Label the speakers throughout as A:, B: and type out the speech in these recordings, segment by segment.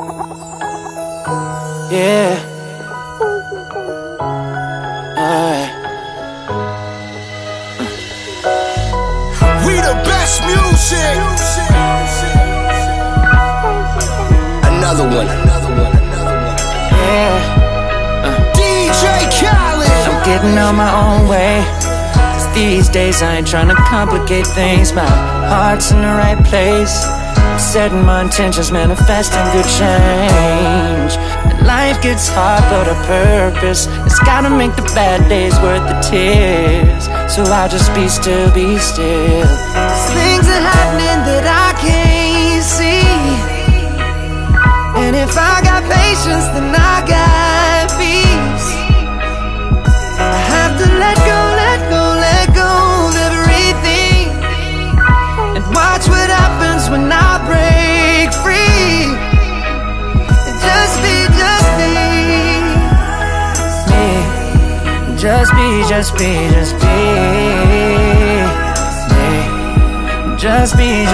A: Yeah. Alright.
B: We the best music. Another one.
A: Yeah.
B: DJ Khaled.
A: I'm getting on my own way. 'Cause these days I ain't tryna complicate things. My heart's in the right place. I'm setting my intentions, manifesting good change. And life gets hard, but a purpose. It's gotta make the bad days worth the tears. So I'll just be still, be still. 'Cause things are happening that I can't see. And if I got patience, then I got peace. I have to let go, let go, let go of everything. And watch what happens when I break free. And just be me. Just be me. Just be me. Just be me. Just be me.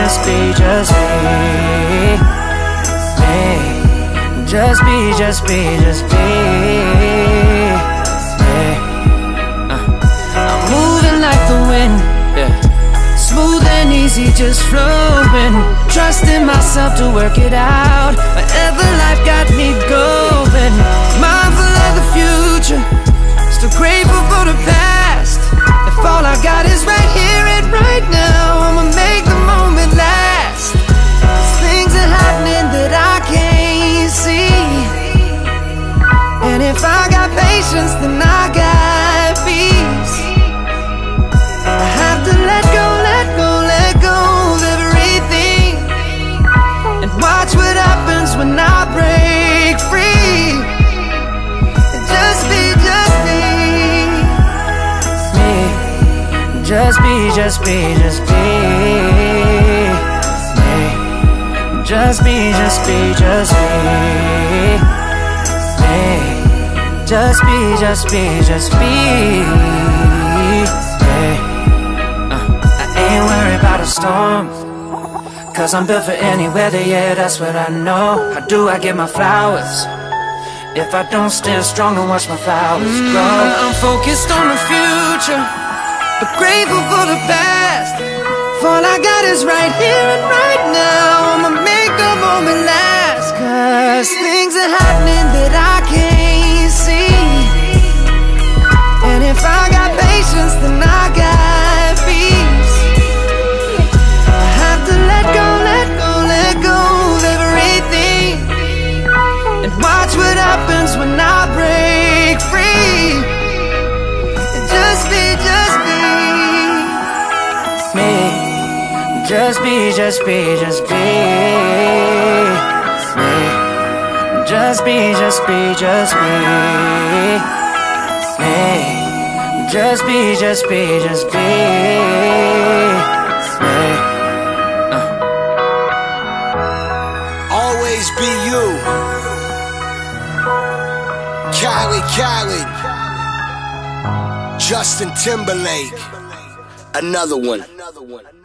A: I'm moving like the wind, yeah. Smooth and easy, just flowing. Trusting myself to work it out. Wherever life got me going. Mindful of the future, still grateful for the past. If all I got is right here and right now, I'ma make the moment last. 'Cause things are happening that I can't see. And if I got patience, then I got peace. I have to let go, let go, let go of everything. And watch what happens when I break free. And just be me. Just be me. Just be me. Just be me. Just be me. I ain't worried about a storm, 'cause I'm built for any weather, yeah, that's what I know. How do I get my flowers if I don't stand strong and watch my flowers grow? I'm focused on the future, but grateful for the past. If all I got is right here and right now, I'ma make the moment last. 'Cause things are happening that I can't see. And if I got patience, then I got peace. I have to let go, let go, let go of everything. And watch what happens when I break free. And just be me. Just be me. Just be me. Just be me. Just be me.
B: Always be you. Khaled. Justin Timberlake. Another one.